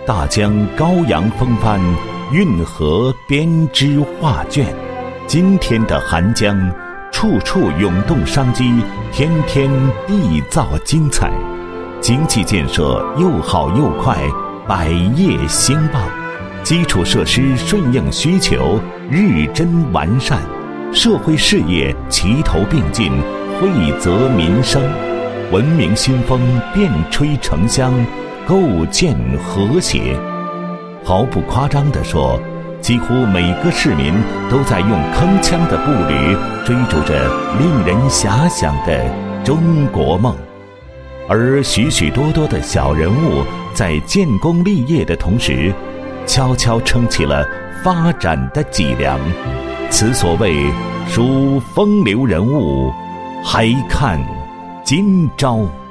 大江高扬风帆，运河编织画卷。今天的韩江，处处涌动商机，天天缔造精彩。经济建设又好又快，百业兴旺。基础设施顺应需求，日臻完善。社会事业齐头并进，惠泽民生。文明新风遍吹城乡，构建和谐。毫不夸张地说，几乎每个市民都在用铿锵的步履追逐着令人遐想的中国梦。而许许多多的小人物在建功立业的同时，悄悄撑起了发展的脊梁。此所谓数风流人物，还看今朝。